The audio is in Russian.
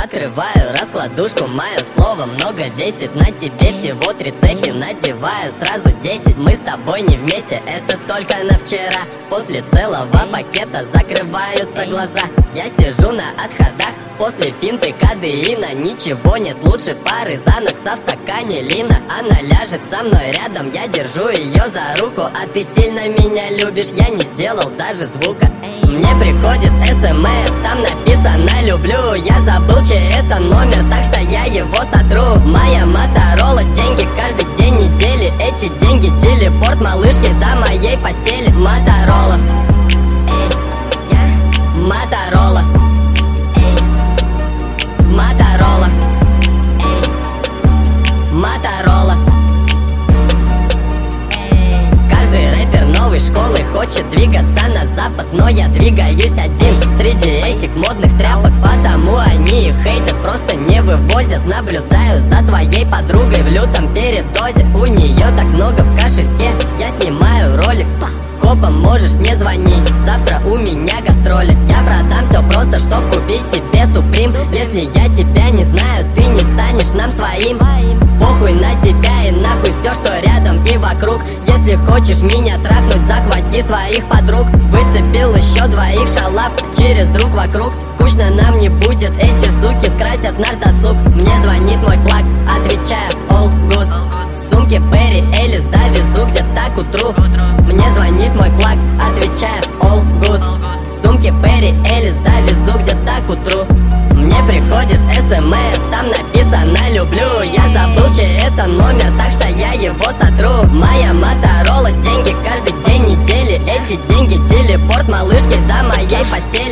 Открываю раскладушку, мое слово много весит. На тебе всего 3 цепи надеваю, сразу 10. Мы с тобой не вместе, это только на вчера. После целого пакета закрываются глаза. Я сижу на отходах после финты кадеина. Ничего нет лучше пары Занокса в стакане лина. Она ляжет со мной рядом, я держу ее за руку. А ты сильно меня любишь, я не сделал даже звука. Мне приходит СМС, там написано «люблю». Я забыл, чей это номер, так что я его сотру. Моя Моторола, деньги каждый день недели. Эти деньги телепорт малышки до моей постели. Моторола, Моторола, Моторола, Моторола. Каждый рэпер новой школы хочет двигаться на запад, но я двигаюсь один среди этих модных тряпок, потому они их хейтят, просто не вывозят. Наблюдаю за твоей подругой в лютом передозе. У нее так много в кошельке, я снимаю ролик. Копам можешь не звонить, завтра у меня гастроли. Я продам все просто, чтоб купить себе Supreme. Если я тебя не знаю, ты не станешь нам своим. Похуй на тебя и нахуй все, что рядом и вокруг. Если хочешь меня трахнуть, захвати своих подруг. Выцепил еще 2 шалав через друг вокруг. Скучно нам не будет, эти суки скрасят наш досуг. Мне звонит мой плаг, отвечаю all good. В сумке Перри Элис довезу где-то к утру. Мне звонит мой плаг, отвечаю all good. В сумке Перри Элис довезу где-то к утру. Мне приходит СМС, там написано «люблю». Я забыл, чей это номер, так что я его сотру. Моя Моторола, деньги каждый день недели. Эти деньги телепорт малышки до моей постели.